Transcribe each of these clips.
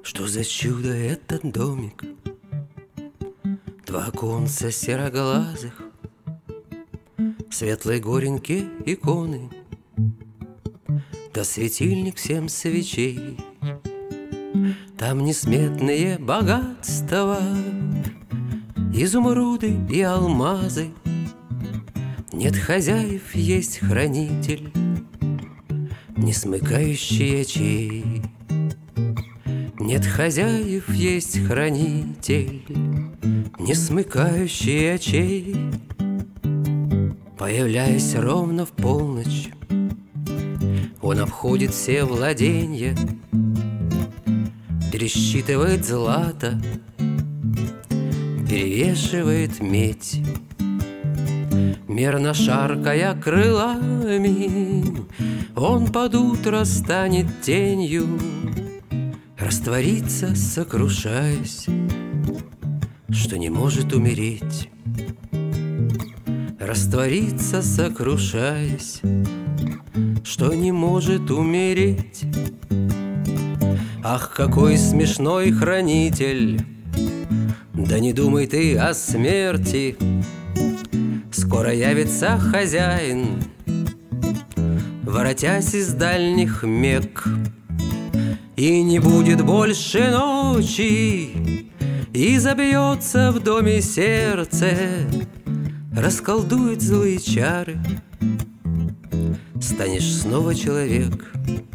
Что за чудо этот домик? Два оконца сероглазых, светлые горенькие иконы, да светильник 7 свечей. Там несметные богатства, изумруды и алмазы. Нет хозяев, есть хранитель, не смыкающий очей. Нет хозяев, есть хранитель, не смыкающий очей. Появляясь ровно в полночь, он обходит все владенья, пересчитывает злато, перевешивает медь. Мерно шаркая крылами, он под утро станет тенью, растворится, сокрушаясь, что не может умереть. Растворится, сокрушаясь, что не может умереть. Ах, какой смешной хранитель! Да не думай ты о смерти, скоро явится хозяин, воротясь из дальних мек. И не будет больше ночи, и забьется в доме сердце, расколдует злые чары, станешь снова человек.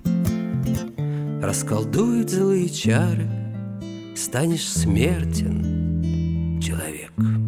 Расколдует злые чары, станешь смертен человек.